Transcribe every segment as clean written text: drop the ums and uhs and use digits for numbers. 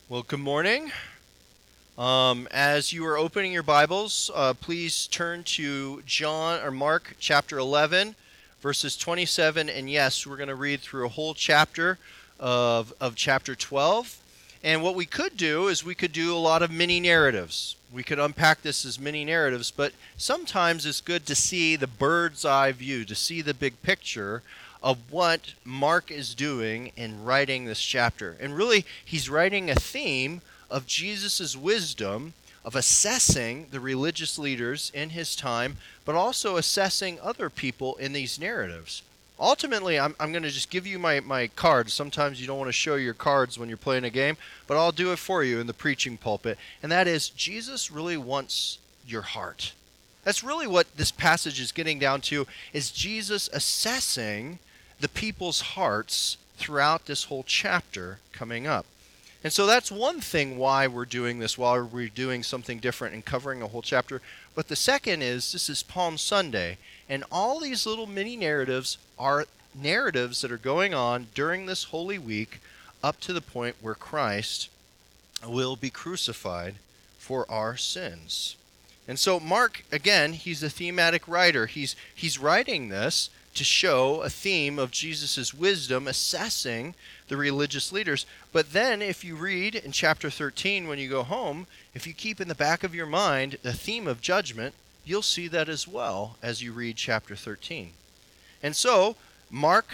Well, good morning. As you are opening your Bibles, please turn to John or Mark chapter 11, verses 27. And yes, we're going to read through a whole chapter of chapter 12. And what we could do is we could do a lot of mini narratives. We could unpack this as mini narratives, but sometimes it's good to see the bird's eye view, to see the big picture of what Mark is doing in writing this chapter. And really, he's writing a theme of Jesus' wisdom of assessing the religious leaders in his time, but also assessing other people in these narratives. Ultimately, I'm going to just give you my cards. Sometimes you don't want to show your cards when you're playing a game, but I'll do it for you in the preaching pulpit. And that is, Jesus really wants your heart. That's really what this passage is getting down to, is Jesus assessing the people's hearts throughout this whole chapter coming up. And so that's one thing why we're doing this, why we're doing something different and covering a whole chapter. But the second is, this is Palm Sunday, and all these little mini narratives are narratives that are going on during this Holy Week up to the point where Christ will be crucified for our sins. And so Mark, again, he's a thematic writer. He's writing this to show a theme of Jesus' wisdom assessing the religious leaders. But then if you read in chapter 13 when you go home, if you keep in the back of your mind the theme of judgment, you'll see that as well as you read chapter 13. And so Mark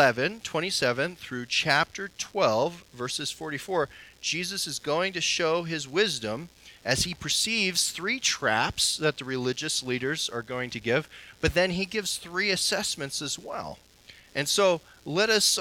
11:27 through chapter 12, verses 44, Jesus is going to show his wisdom as he perceives three traps that the religious leaders are going to give, but then he gives three assessments as well. And so let us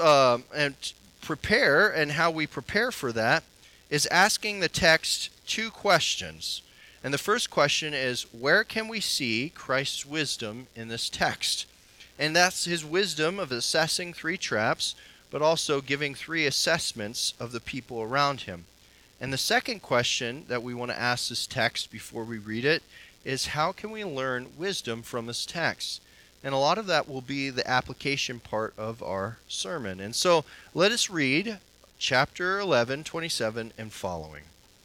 prepare, and how we prepare for that is asking the text two questions. And the first question is, where can we see Christ's wisdom in this text? And that's his wisdom of assessing three traps, but also giving three assessments of the people around him. And the second question that we want to ask this text before we read it is, how can we learn wisdom from this text? And a lot of that will be the application part of our sermon. And so let us read chapter 11:27 and following.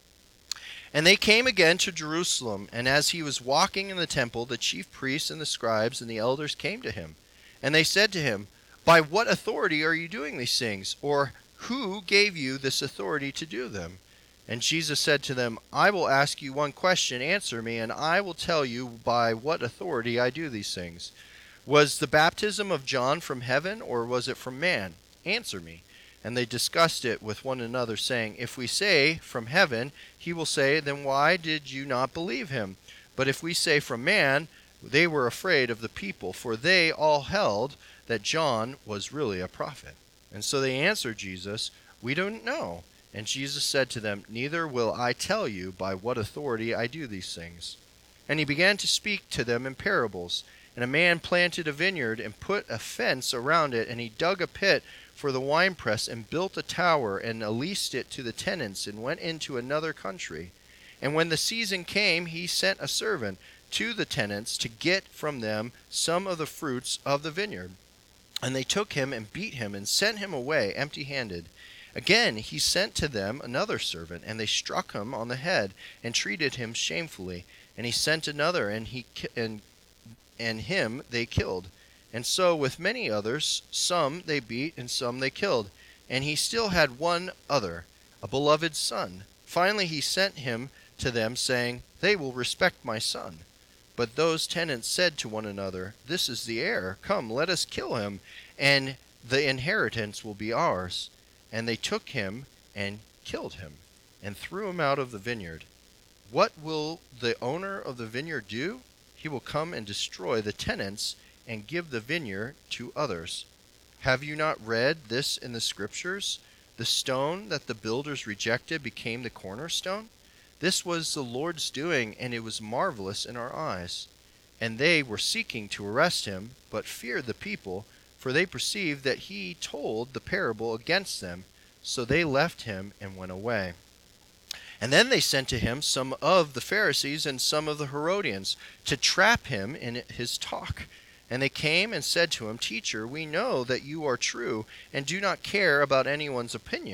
And they came again to Jerusalem, and as he was walking in the temple, the chief priests and the scribes and the elders came to him. And they said to him, "By what authority are you doing these things? Or who gave you this authority to do them?" And Jesus said to them, "I will ask you one question, answer me, and I will tell you by what authority I do these things. Was the baptism of John from heaven, or was it from man? Answer me." And they discussed it with one another, saying, "If we say, from heaven," he will say, "then why did you not believe him? But if we say, from man," they were afraid of the people, for they all held that John was really a prophet. And so they answered Jesus, "We don't know." And Jesus said to them, "Neither will I tell you by what authority I do these things." And he began to speak to them in parables. And a man planted a vineyard and put a fence around it, and he dug a pit for the winepress and built a tower and leased it to the tenants and went into another country. And when the season came, he sent a servant to the tenants to get from them some of the fruits of the vineyard. And they took him and beat him and sent him away empty-handed. Again he sent to them another servant, and they struck him on the head and treated him shamefully. And he sent another, and him they killed. And so with many others, some they beat and some they killed. And he still had one other, a beloved son. Finally he sent him to them, saying, "They will respect my son." But those tenants said to one another, "This is the heir. Come, let us kill him, and the inheritance will be ours." And they took him and killed him, and threw him out of the vineyard. What will the owner of the vineyard do? He will come and destroy the tenants and give the vineyard to others. Have you not read this in the Scriptures? The stone that the builders rejected became the cornerstone. This was the Lord's doing, and it was marvelous in our eyes. And they were seeking to arrest him, but feared the people, for they perceived that he told the parable against them. So they left him and went away. And then they sent to him some of the Pharisees and some of the Herodians to trap him in his talk. And they came and said to him, "Teacher, we know that you are true and do not care about anyone's opinion,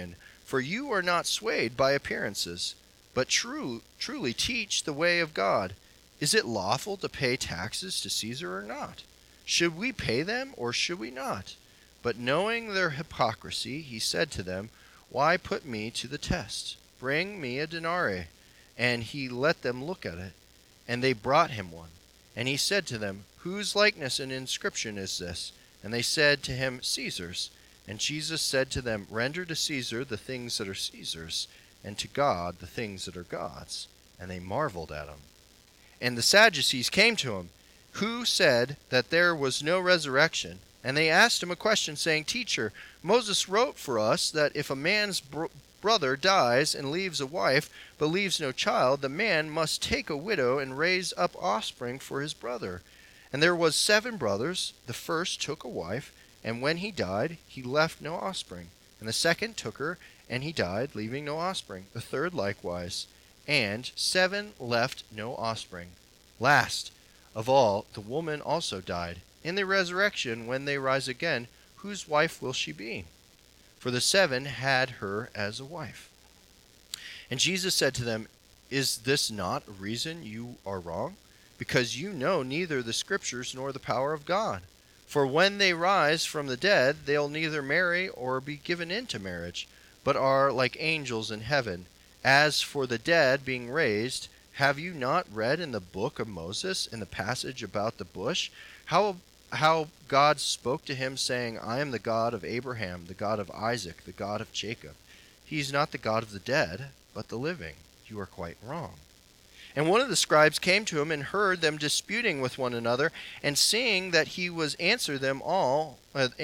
For you are not swayed by appearances, but truly teach the way of God. Is it lawful to pay taxes to Caesar or not? Should we pay them or should we not?" But knowing their hypocrisy, he said to them, "Why put me to the test? Bring me a denarius." And he let them look at it. And they brought him one. And he said to them, "Whose likeness and inscription is this?" And they said to him, "Caesar's." And Jesus said to them, "Render to Caesar the things that are Caesar's, and to God the things that are God's." And they marveled at him. And the Sadducees came to him, who said that there was no resurrection. And they asked him a question, saying, "Teacher, Moses wrote for us that if a man's brother dies and leaves a wife, but leaves no child, the man must take a widow and raise up offspring for his brother. And there was 7 brothers. The first took a wife, and when he died, he left no offspring. And the second took her, and he died, leaving no offspring. The third likewise. And 7 left no offspring. Last of all, the woman also died. In the resurrection, when they rise again, whose wife will she be? For the 7 had her as a wife." And Jesus said to them, "Is this not a reason you are wrong? Because you know neither the Scriptures nor the power of God. For when they rise from the dead, they'll neither marry or be given into marriage, but are like angels in heaven. As for the dead being raised, have you not read in the book of Moses, in the passage about the bush, how God spoke to him, saying, 'I am the God of Abraham, the God of Isaac, the God of Jacob'? He is not the God of the dead, but the living. You are quite wrong." And one of the scribes came to him and heard them disputing with one another, and seeing that he was answered them well,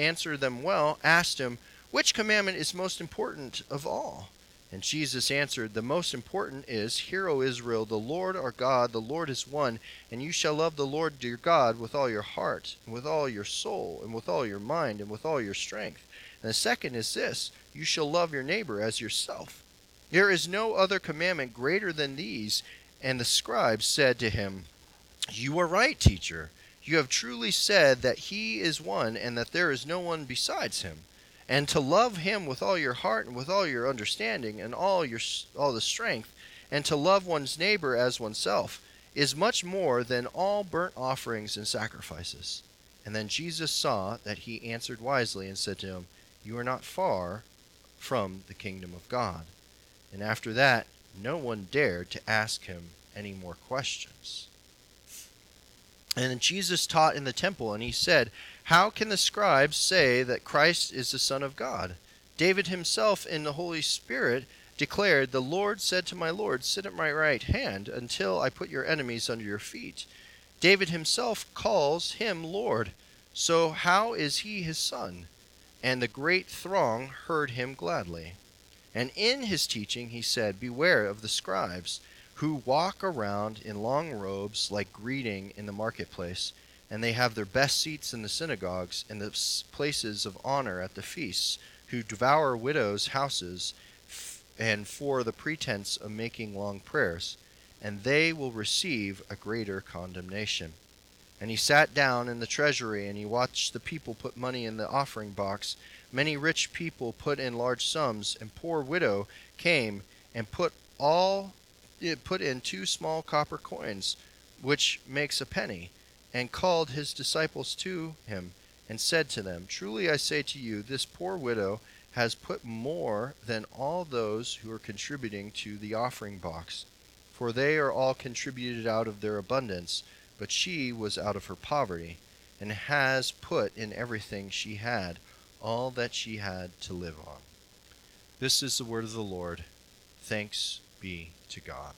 asked him, "Which commandment is most important of all?" And Jesus answered, "The most important is, 'Hear, O Israel, the Lord our God, the Lord is one, and you shall love the Lord your God with all your heart, and with all your soul, and with all your mind, and with all your strength.' And the second is this, 'You shall love your neighbor as yourself.' There is no other commandment greater than these." And the scribes said to him, "You are right, teacher. You have truly said that he is one, and that there is no one besides him. And to love him with all your heart and with all your understanding and all the strength, and to love one's neighbor as oneself, is much more than all burnt offerings and sacrifices." And then Jesus saw that he answered wisely and said to him, "You are not far from the kingdom of God." And after that, no one dared to ask him any more questions. And then Jesus taught in the temple, and he said, "How can the scribes say that Christ is the Son of God? David himself in the Holy Spirit declared, 'The Lord said to my Lord, sit at my right hand until I put your enemies under your feet.' David himself calls him Lord. So how is he his son?" And the great throng heard him gladly. And in his teaching he said, "Beware of the scribes, who walk around in long robes like greeting in the marketplace, and they have their best seats in the synagogues and the places of honor at the feasts, who devour widows' houses and for the pretense of making long prayers, and they will receive a greater condemnation." And he sat down in the treasury, and he watched the people put money in the offering box. Many rich people put in large sums, and poor widow came and put in 2 small copper coins, which makes a penny, and called his disciples to him, and said to them, "Truly I say to you, this poor widow has put more than all those who are contributing to the offering box, for they are all contributed out of their abundance, but she was out of her poverty, and has put in everything she had, all that she had to live on." This is the word of the Lord. Thanks be to God.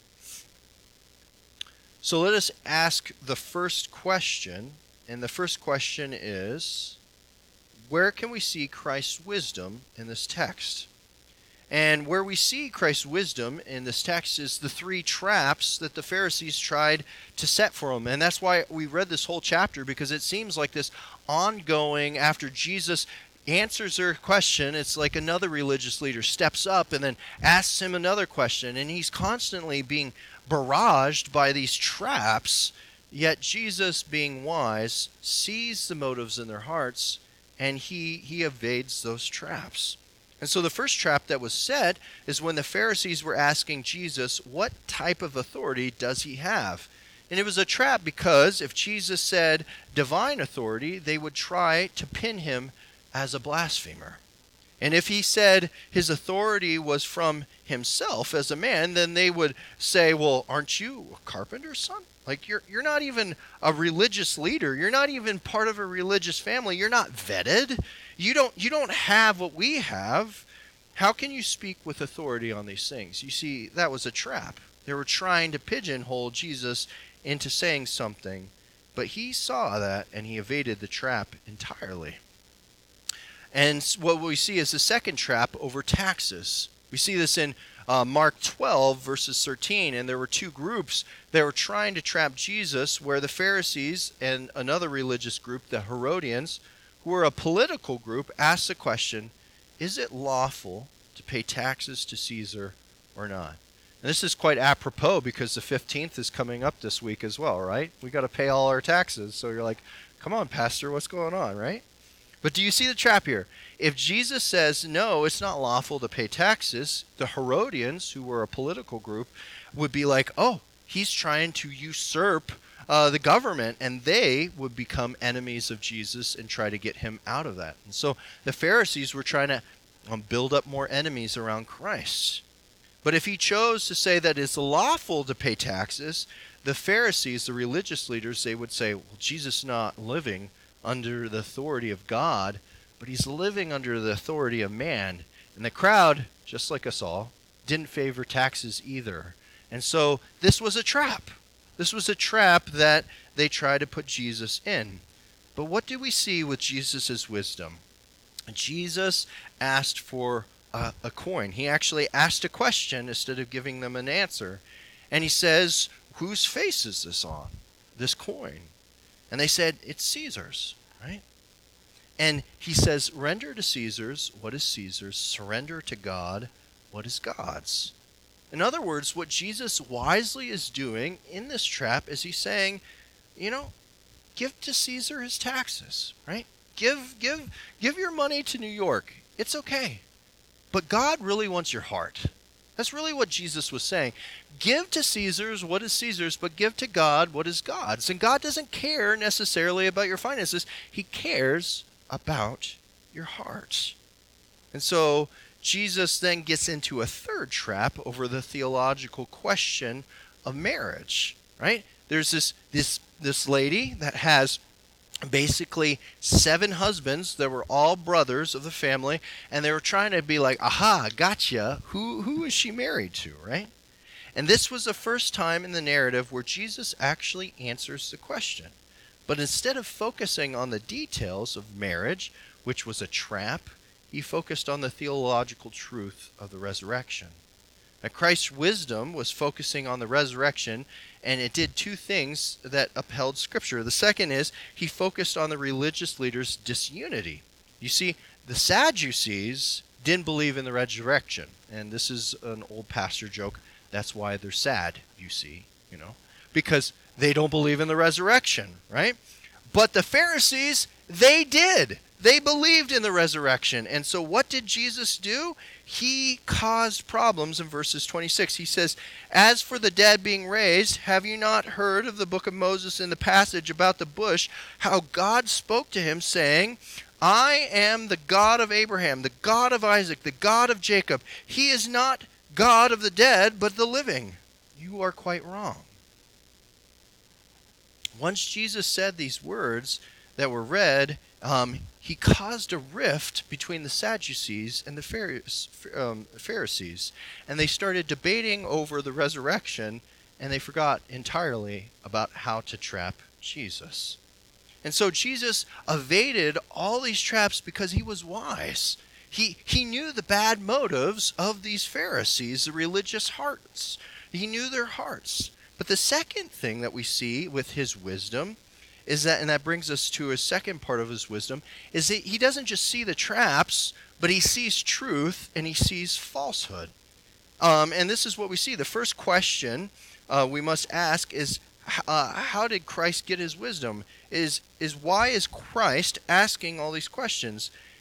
So let us ask the first question, and the first question is, where can we see Christ's wisdom in this text? And where we see Christ's wisdom in this text is the 3 traps that the Pharisees tried to set for him. And that's why we read this whole chapter, because it seems like this ongoing, after Jesus answers their question, it's like another religious leader steps up and then asks him another question. And he's constantly being barraged by these traps, yet Jesus, being wise, sees the motives in their hearts, and he evades those traps. And so the first trap that was set is when the Pharisees were asking Jesus, what type of authority does he have? And it was a trap because if Jesus said divine authority, they would try to pin him as a blasphemer. And if he said his authority was from himself as a man, then they would say, well, aren't you a carpenter's son? Like you're not even a religious leader. You're not even part of a religious family. You're not vetted. You don't have what we have. How can you speak with authority on these things? You see, that was a trap. They were trying to pigeonhole Jesus into saying something, but he saw that and he evaded the trap entirely. And what we see is the second trap over taxes. We see this in Mark 12, verses 13, and there were two groups that were trying to trap Jesus, where the Pharisees and another religious group, the Herodians, who were a political group, asked the question, is it lawful to pay taxes to Caesar or not? And this is quite apropos because the 15th is coming up this week as well, right? We got to pay all our taxes. So you're like, come on, Pastor, what's going on, right? But do you see the trap here? If Jesus says, no, it's not lawful to pay taxes, the Herodians, who were a political group, would be like, oh, he's trying to usurp the government, and they would become enemies of Jesus and try to get him out of that. And so the Pharisees were trying to build up more enemies around Christ. But if he chose to say that it's lawful to pay taxes, the Pharisees, the religious leaders, they would say, well, Jesus is not living under the authority of God, but he's living under the authority of man. And the crowd, just like us all, didn't favor taxes either. And so this was a trap. This was a trap that they tried to put Jesus in. But what do we see with Jesus' wisdom? Jesus asked for a coin. He actually asked a question instead of giving them an answer. And he says, whose face is this on, this coin? And they said, it's Caesar's, right? And he says, render to Caesar's what is Caesar's, surrender to God what is God's. In other words, what Jesus wisely is doing in this trap is he's saying, give to Caesar his taxes, right? Give your money to New York. It's okay. But God really wants your heart. That's really what Jesus was saying. Give to Caesar's what is Caesar's, but give to God what is God's. And God doesn't care necessarily about your finances. He cares about your heart. And so Jesus then gets into a third trap over the theological question of marriage, right? There's this lady that has basically 7 husbands that were all brothers of the family, and they were trying to be like, aha, gotcha, who is she married to, right? And this was the first time in the narrative where Jesus actually answers the question. But instead of focusing on the details of marriage, which was a trap, he focused on the theological truth of the resurrection. Now, Christ's wisdom was focusing on the resurrection, and it did 2 things that upheld Scripture. The second is he focused on the religious leaders' disunity. You see, the Sadducees didn't believe in the resurrection, and this is an old pastor joke. That's why they're sad, you see, because they don't believe in the resurrection, right? But the Pharisees, they did. They believed in the resurrection. And so what did Jesus do? He caused problems in verses 26. He says, as for the dead being raised, have you not heard of the book of Moses in the passage about the bush, how God spoke to him saying, I am the God of Abraham, the God of Isaac, the God of Jacob. He is not God of the dead, but the living. You are quite wrong. Once Jesus said these words that were read, he caused a rift between the Sadducees and the Pharisees. And they started debating over the resurrection, and they forgot entirely about how to trap Jesus. And so Jesus evaded all these traps because he was wise. He knew the bad motives of these Pharisees, the religious hearts. He knew their hearts. But the second thing that we see with his wisdom is that, and that brings us to a second part of his wisdom, is that he doesn't just see the traps, but he sees truth and he sees falsehood. And this is what we see. The first question we must ask is, how did Christ get his wisdom? Is why is Christ asking all these questions?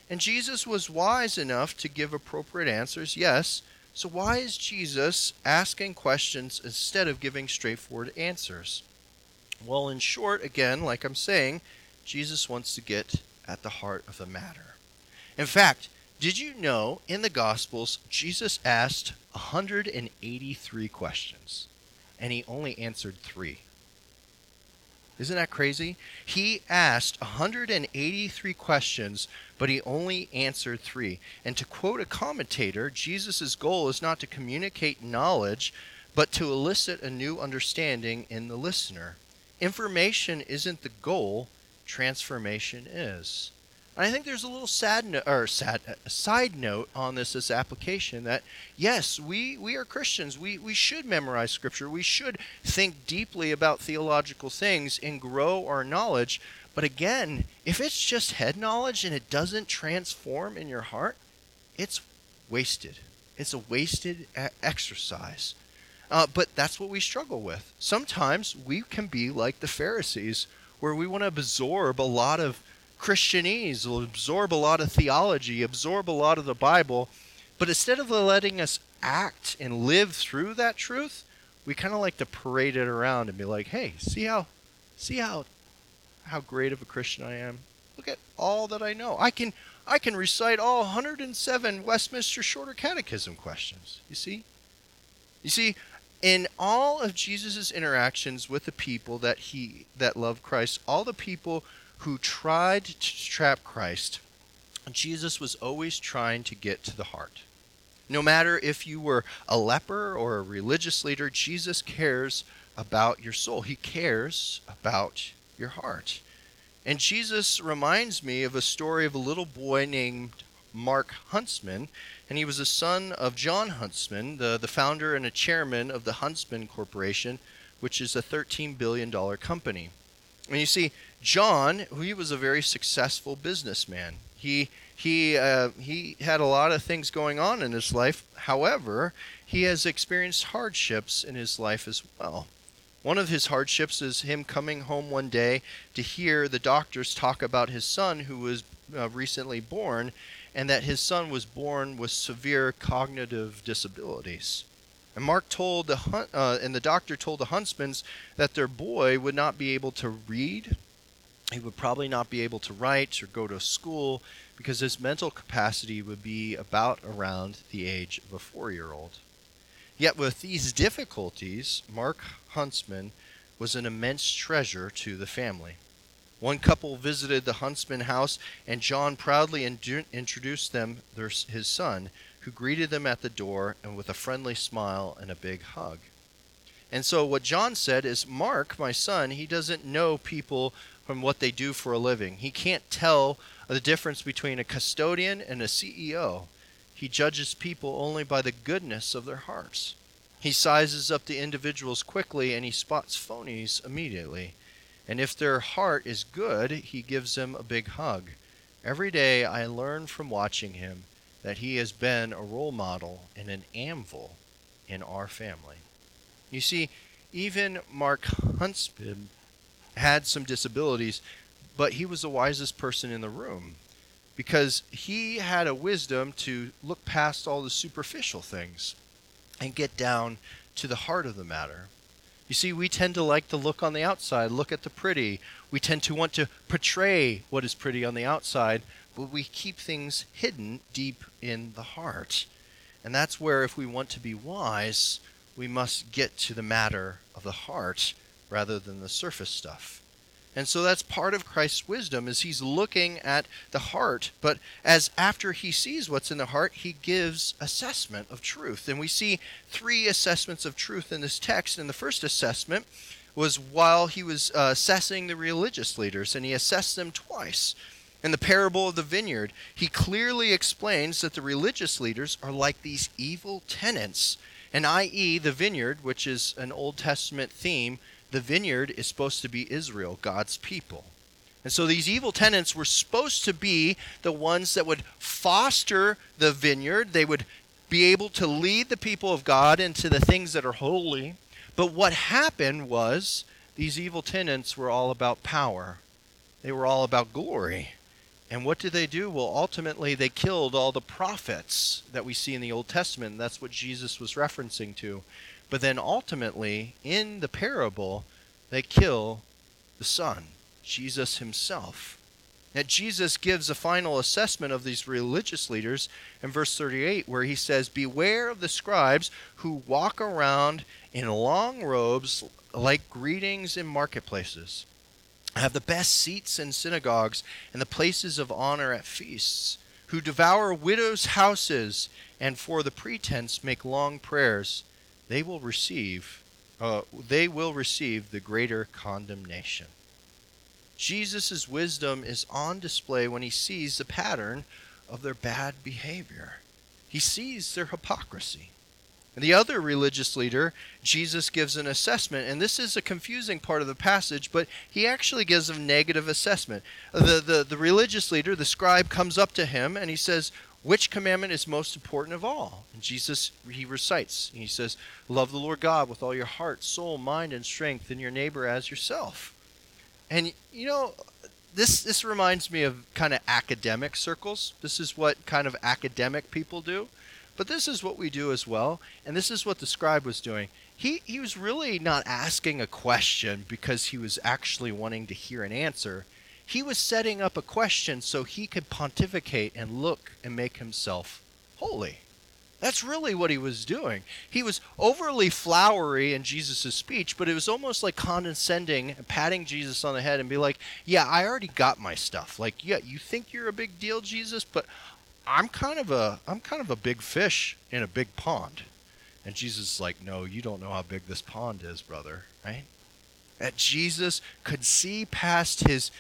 And Jesus was wise enough to give appropriate answers, yes. So why is Jesus asking questions instead of giving straightforward answers? Well, in short, again, like I'm saying, Jesus wants to get at the heart of the matter. In fact, did you know in the Gospels, Jesus asked 183 questions, and he only answered 3? Isn't that crazy? He asked 183 questions, but he only answered 3. And to quote a commentator, Jesus' goal is not to communicate knowledge, but to elicit a new understanding in the listener. Information isn't the goal, transformation is. And I think there's a little side note on this application that, yes, we are Christians. We should memorize Scripture. We should think deeply about theological things and grow our knowledge. But again, if it's just head knowledge and it doesn't transform in your heart, it's wasted. It's a wasted exercise. But that's what we struggle with. Sometimes we can be like the Pharisees, where we want to absorb a lot of Christianese, absorb a lot of theology, absorb a lot of the Bible, but instead of letting us act and live through that truth, we kind of like to parade it around and be like, hey, see how great of a Christian I am? Look at all that I know. I can recite all 107 Westminster Shorter Catechism questions. You see, in all of Jesus' interactions with the people that love Christ, all the people who tried to trap Christ, Jesus was always trying to get to the heart. No matter if you were a leper or a religious leader, Jesus cares about your soul. He cares about your heart. And Jesus reminds me of a story of a little boy named Mark Huntsman, and he was a son of John Huntsman, the founder and a chairman of the Huntsman Corporation, which is a $13 billion company. And you see, John, he was a very successful businessman. He had a lot of things going on in his life. However, he has experienced hardships in his life as well. One of his hardships is him coming home one day to hear the doctors talk about his son who was recently born, and that his son was born with severe cognitive disabilities. And the doctor told the Huntsmans that their boy would not be able to read. He would probably not be able to write or go to school because his mental capacity would be about around the age of a 4-year-old. Yet with these difficulties, Mark Huntsman was an immense treasure to the family. One couple visited the Huntsman house, and John proudly introduced them his son, who greeted them at the door and with a friendly smile and a big hug. And so what John said is, Mark, my son, he doesn't know people from what they do for a living. He can't tell the difference between a custodian and a CEO. He judges people only by the goodness of their hearts. He sizes up the individuals quickly, and he spots phonies immediately. And if their heart is good, he gives them a big hug. Every day I learn from watching him that he has been a role model and an anvil in our family. You see, even Mark Huntsman had some disabilities, but he was the wisest person in the room because he had a wisdom to look past all the superficial things and get down to the heart of the matter. You see, we tend to like to look on the outside, look at the pretty. We tend to want to portray what is pretty on the outside, but we keep things hidden deep in the heart. And that's where, if we want to be wise, we must get to the matter of the heart rather than the surface stuff. And so that's part of Christ's wisdom, is he's looking at the heart, but as after he sees what's in the heart, he gives assessment of truth. And we see 3 assessments of truth in this text. And the first assessment was while he was assessing the religious leaders, and he assessed them twice. In the parable of the vineyard, he clearly explains that the religious leaders are like these evil tenants, and i.e. the vineyard, which is an Old Testament theme. The vineyard is supposed to be Israel, God's people. And so these evil tenants were supposed to be the ones that would foster the vineyard. They would be able to lead the people of God into the things that are holy. But what happened was these evil tenants were all about power. They were all about glory. And what did they do? Well, ultimately, they killed all the prophets that we see in the Old Testament. And that's what Jesus was referencing to. But then ultimately, in the parable, they kill the Son, Jesus himself. Now, Jesus gives a final assessment of these religious leaders in verse 38, where he says, "Beware of the scribes who walk around in long robes like greetings in marketplaces, have the best seats in synagogues and the places of honor at feasts, who devour widows' houses and for the pretense make long prayers. They will receive the greater condemnation." Jesus' wisdom is on display when he sees the pattern of their bad behavior. He sees their hypocrisy. And the other religious leader, Jesus gives an assessment, and this is a confusing part of the passage, but he actually gives a negative assessment. The religious leader, the scribe, comes up to him and he says, "Which commandment is most important of all?" And Jesus, he recites, and he says, "Love the Lord God with all your heart, soul, mind, and strength, and your neighbor as yourself." And you know, this reminds me of kind of academic circles. This is what kind of academic people do. But this is what we do as well, and this is what the scribe was doing. He was really not asking a question because he was actually wanting to hear an answer. He was setting up a question so he could pontificate and look and make himself holy. That's really what he was doing. He was overly flowery in Jesus' speech, but it was almost like condescending, patting Jesus on the head and be like, "Yeah, I already got my stuff. Like, yeah, you think you're a big deal, Jesus, but I'm kind of a big fish in a big pond." And Jesus is like, "No, you don't know how big this pond is, brother," right? That Jesus could see past his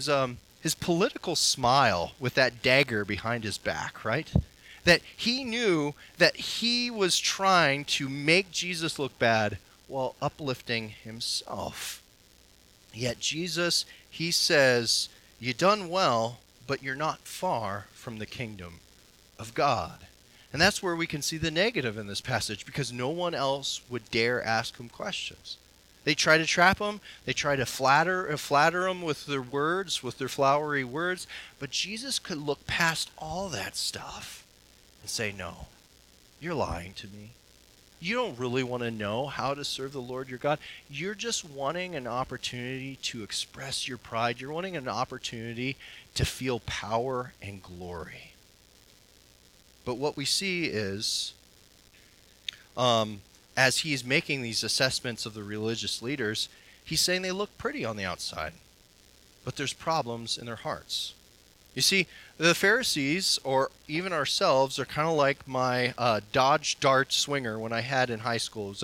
political smile with that dagger behind his back, right? That he knew that he was trying to make Jesus look bad while uplifting himself. Yet Jesus, he says, "You done well, but you're not far from the kingdom of God." And that's where we can see the negative in this passage, because no one else would dare ask him questions. They try to trap him. They try to flatter him with their words, with their flowery words. But Jesus could look past all that stuff and say, "No, you're lying to me. You don't really want to know how to serve the Lord your God. You're just wanting an opportunity to express your pride. You're wanting an opportunity to feel power and glory." But what we see is, as he's making these assessments of the religious leaders, he's saying they look pretty on the outside, but there's problems in their hearts. You see, the Pharisees, or even ourselves, are kind of like my Dodge Dart Swinger when I had in high school. It was a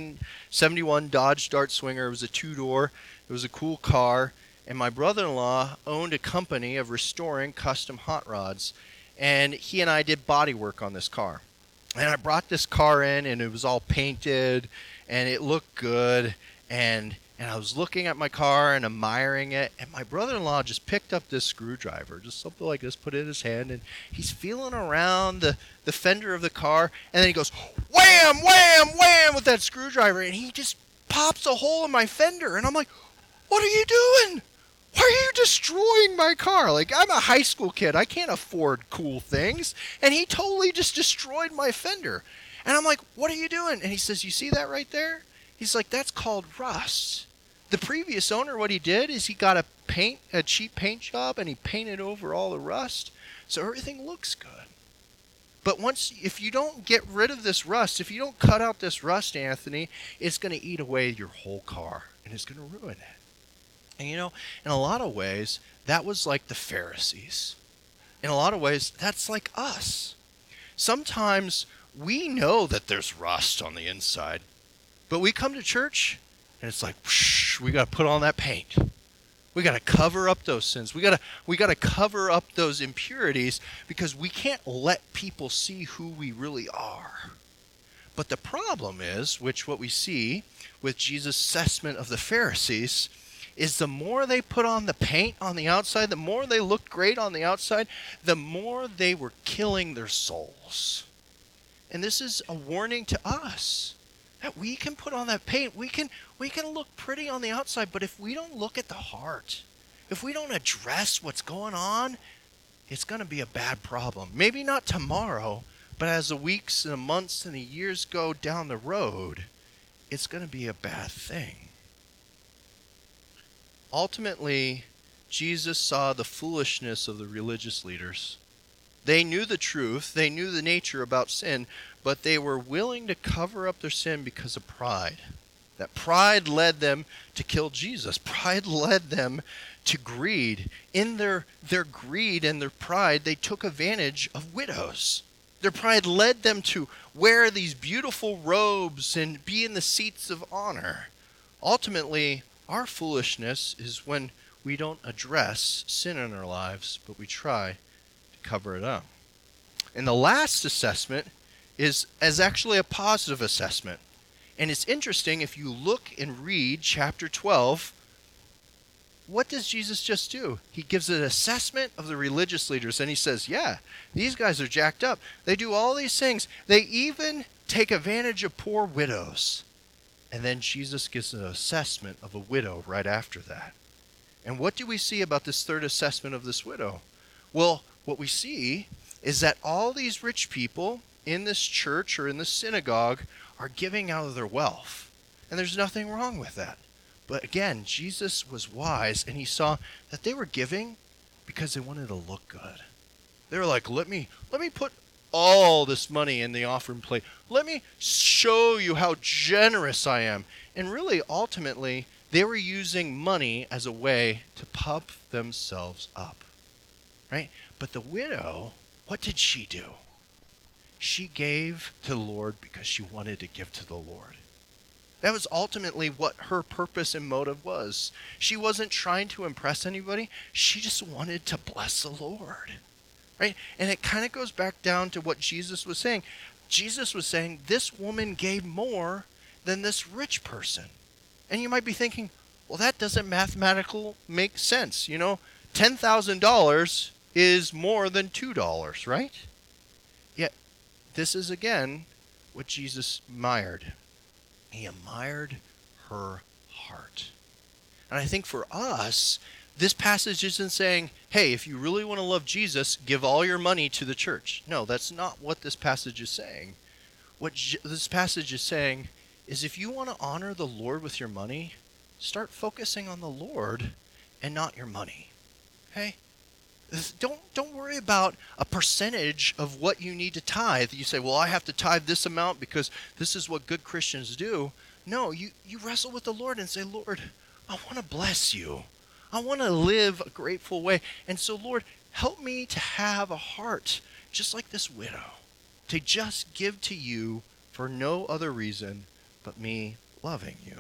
1971 Dodge Dart Swinger. It was a two-door. It was a cool car. And my brother-in-law owned a company of restoring custom hot rods. And he and I did body work on this car. And I brought this car in, and it was all painted, and it looked good. And I was looking at my car and admiring it, and my brother-in-law just picked up this screwdriver, just something like this, put it in his hand, and he's feeling around the fender of the car, and then he goes, wham, wham, wham, with that screwdriver, and he just pops a hole in my fender, and I'm like, "What are you doing? Why are you destroying my car? Like, I'm a high school kid. I can't afford cool things." And he totally just destroyed my fender. And I'm like, "What are you doing?" And he says, "You see that right there?" He's like, "That's called rust." The previous owner, what he did is he got a cheap paint job, and he painted over all the rust, so everything looks good. But if you don't get rid of this rust, if you don't cut out this rust, Anthony, it's going to eat away your whole car, and it's going to ruin it. And in a lot of ways, that was like the Pharisees. In a lot of ways, that's like us. Sometimes we know that there's rust on the inside, but we come to church, and it's like, whoosh, we got to put on that paint. We got to cover up those sins. We got to cover up those impurities, because we can't let people see who we really are. But the problem is, what we see with Jesus' assessment of the Pharisees, is the more they put on the paint on the outside, the more they looked great on the outside, the more they were killing their souls. And this is a warning to us that we can put on that paint. We can look pretty on the outside, but if we don't look at the heart, if we don't address what's going on, it's going to be a bad problem. Maybe not tomorrow, but as the weeks and the months and the years go down the road, it's going to be a bad thing. Ultimately, Jesus saw the foolishness of the religious leaders. They knew the truth, they knew the nature about sin, but they were willing to cover up their sin because of pride. That pride led them to kill Jesus. Pride led them to greed. In their greed and their pride, they took advantage of widows. Their pride led them to wear these beautiful robes and be in the seats of honor. Ultimately, our foolishness is when we don't address sin in our lives, but we try to cover it up. And the last assessment is actually a positive assessment. And it's interesting, if you look and read chapter 12, what does Jesus just do? He gives an assessment of the religious leaders, and he says, yeah, these guys are jacked up. They do all these things. They even take advantage of poor widows. And then Jesus gives an assessment of a widow right after that. And what do we see about this third assessment of this widow? Well, what we see is that all these rich people in this church or in this synagogue are giving out of their wealth. And there's nothing wrong with that. But again, Jesus was wise, and he saw that they were giving because they wanted to look good. They were like, let me put all this money in the offering plate. Let me show you how generous I am. And really, ultimately, they were using money as a way to pump themselves up. Right? But the widow, what did she do? She gave to the Lord because she wanted to give to the Lord. That was ultimately what her purpose and motive was. She wasn't trying to impress anybody. She just wanted to bless the Lord. Right? And it kind of goes back down to what Jesus was saying. Jesus was saying this woman gave more than this rich person. And you might be thinking, well, that doesn't mathematically make sense. You know, $10,000 is more than $2, right? Yet, this is again what Jesus admired. He admired her heart. And I think for us, this passage isn't saying, hey, if you really want to love Jesus, give all your money to the church. No, that's not what this passage is saying. What this passage is saying is if you want to honor the Lord with your money, start focusing on the Lord and not your money. Okay? Don't worry about a percentage of what you need to tithe. You say, well, I have to tithe this amount because this is what good Christians do. No, you wrestle with the Lord and say, Lord, I want to bless you. I want to live a grateful way. And so, Lord, help me to have a heart just like this widow, to just give to you for no other reason but me loving you.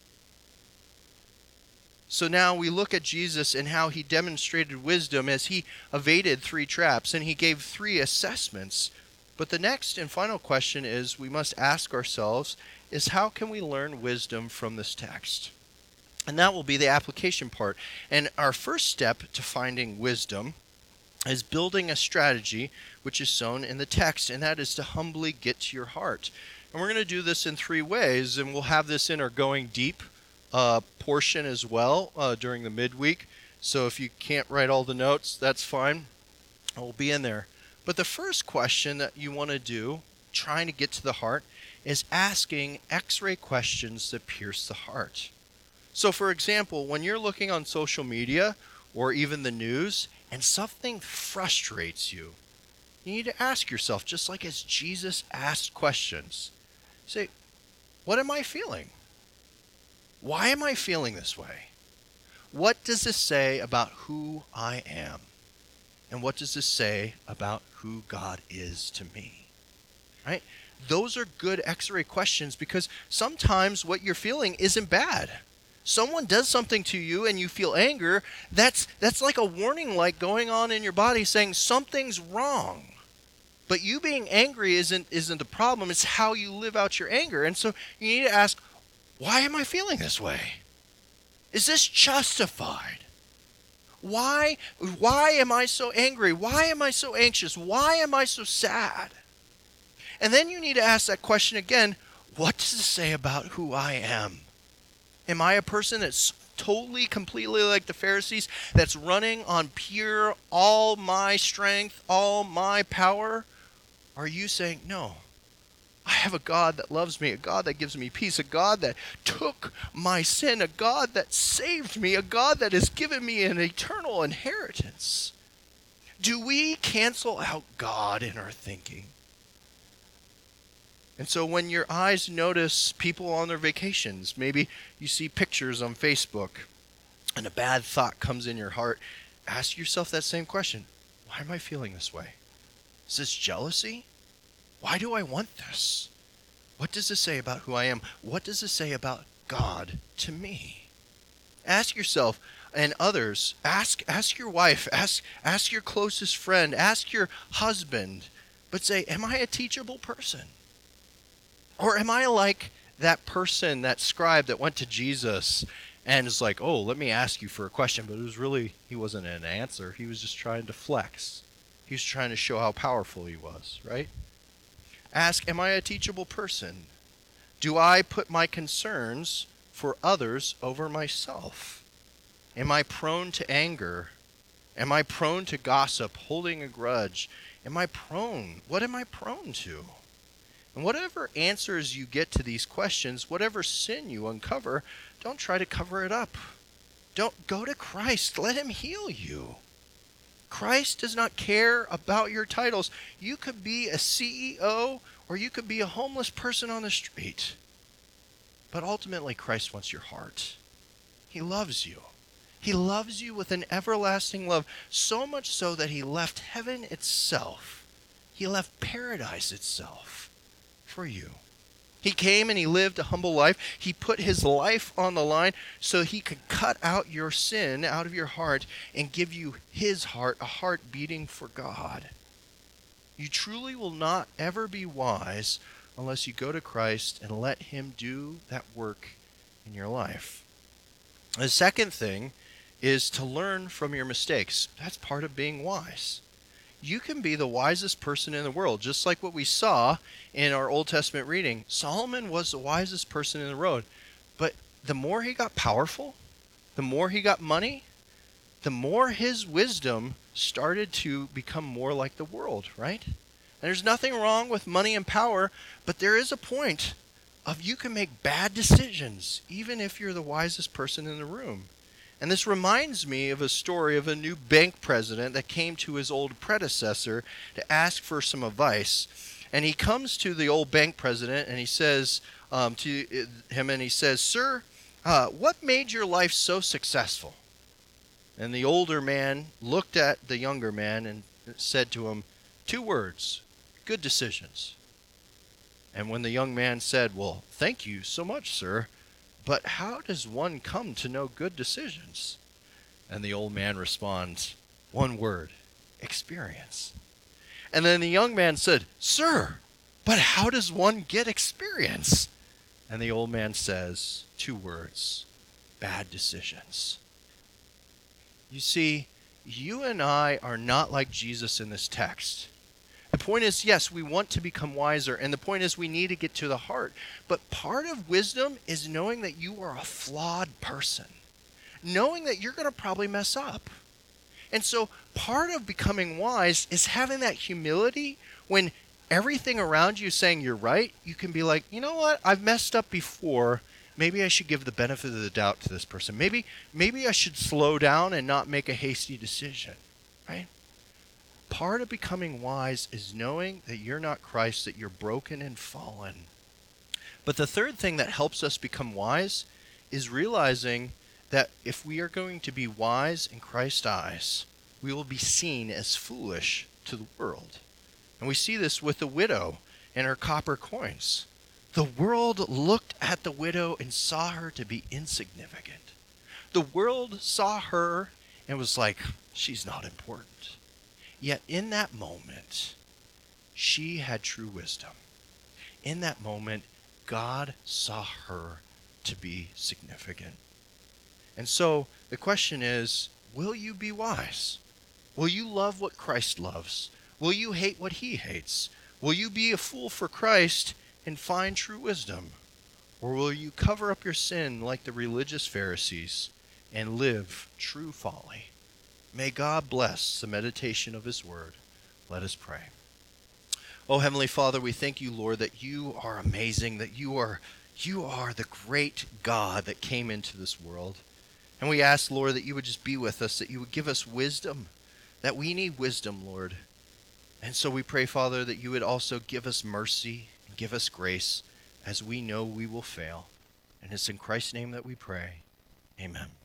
So now we look at Jesus and how he demonstrated wisdom as he evaded 3 traps, and he gave 3 assessments. But the next and final question is we must ask ourselves is how can we learn wisdom from this text? And that will be the application part. And our first step to finding wisdom is building a strategy which is shown in the text, and that is to humbly get to your heart. And we're going to do this in 3 ways, and we'll have this in our Going Deep portion as well during the midweek. So if you can't write all the notes, that's fine. It will be in there. But the first question that you want to do, trying to get to the heart, is asking X-ray questions that pierce the heart. So for example, when you're looking on social media or even the news and something frustrates you, you need to ask yourself, just like as Jesus asked questions, say, what am I feeling? Why am I feeling this way? What does this say about who I am? And what does this say about who God is to me? Right? Those are good X-ray questions because sometimes what you're feeling isn't bad. Someone does something to you and you feel anger, that's like a warning light going on in your body saying something's wrong. But you being angry isn't the problem, it's how you live out your anger. And so you need to ask, why am I feeling this way? Is this justified? Why am I so angry? Why am I so anxious? Why am I so sad? And then you need to ask that question again, what does it say about who I am? Am I a person that's totally, completely like the Pharisees, that's running on pure, all my strength, all my power? Are you saying, no, I have a God that loves me, a God that gives me peace, a God that took my sin, a God that saved me, a God that has given me an eternal inheritance? Do we cancel out God in our thinking? And so when your eyes notice people on their vacations, maybe you see pictures on Facebook, and a bad thought comes in your heart, ask yourself that same question. Why am I feeling this way? Is this jealousy? Why do I want this? What does this say about who I am? What does this say about God to me? Ask yourself and others. Ask your wife. Ask your closest friend. Ask your husband. But say, am I a teachable person? Or am I like that person, that scribe that went to Jesus and is like, oh, let me ask you for a question. But it was really, he wasn't an answer. He was just trying to flex. He was trying to show how powerful he was, right? Ask, am I a teachable person? Do I put my concerns for others over myself? Am I prone to anger? Am I prone to gossip, holding a grudge? What am I prone to? And whatever answers you get to these questions, whatever sin you uncover, don't try to cover it up. Don't go to Christ. Let him heal you. Christ does not care about your titles. You could be a CEO or you could be a homeless person on the street. But ultimately, Christ wants your heart. He loves you. He loves you with an everlasting love, so much so that he left heaven itself. He left paradise itself for you. He came and he lived a humble life. He put his life on the line so he could cut out your sin out of your heart and give you his heart, a heart beating for God. You truly will not ever be wise unless you go to Christ and let him do that work in your life. The second thing is to learn from your mistakes. That's part of being wise. You can be the wisest person in the world, just like what we saw in our Old Testament reading. Solomon was the wisest person in the world, but the more he got powerful, the more he got money, the more his wisdom started to become more like the world, right? And there's nothing wrong with money and power, but there is a point of you can make bad decisions, even if you're the wisest person in the room. And this reminds me of a story of a new bank president that came to his old predecessor to ask for some advice. And he comes to the old bank president and he says Sir, what made your life so successful? And the older man looked at the younger man and said to him, 2 words, good decisions. And when the young man said, well, thank you so much, sir, but how does one come to know good decisions? And the old man responds, 1 word, experience. And then the young man said, sir, but how does one get experience? And the old man says, 2 words, bad decisions. You see, you and I are not like Jesus in this text. The point is, yes, we want to become wiser, and the point is we need to get to the heart. But part of wisdom is knowing that you are a flawed person, knowing that you're going to probably mess up. And so part of becoming wise is having that humility when everything around you is saying you're right. You can be like, you know what, I've messed up before. Maybe I should give the benefit of the doubt to this person. Maybe I should slow down and not make a hasty decision, right? Part of becoming wise is knowing that you're not Christ, that you're broken and fallen. But the third thing that helps us become wise is realizing that if we are going to be wise in Christ's eyes, we will be seen as foolish to the world. And we see this with the widow and her copper coins. The world looked at the widow and saw her to be insignificant. The world saw her and was like, she's not important. Yet in that moment, she had true wisdom. In that moment, God saw her to be significant. And so the question is, will you be wise? Will you love what Christ loves? Will you hate what he hates? Will you be a fool for Christ and find true wisdom? Or will you cover up your sin like the religious Pharisees and live true folly. May God bless the meditation of his word. Let us pray. Oh, Heavenly Father, we thank you, Lord, that you are amazing, that you are the great God that came into this world. And we ask, Lord, that you would just be with us, that you would give us wisdom, that we need wisdom, Lord. And so we pray, Father, that you would also give us mercy and give us grace, as we know we will fail. And it's in Christ's name that we pray. Amen.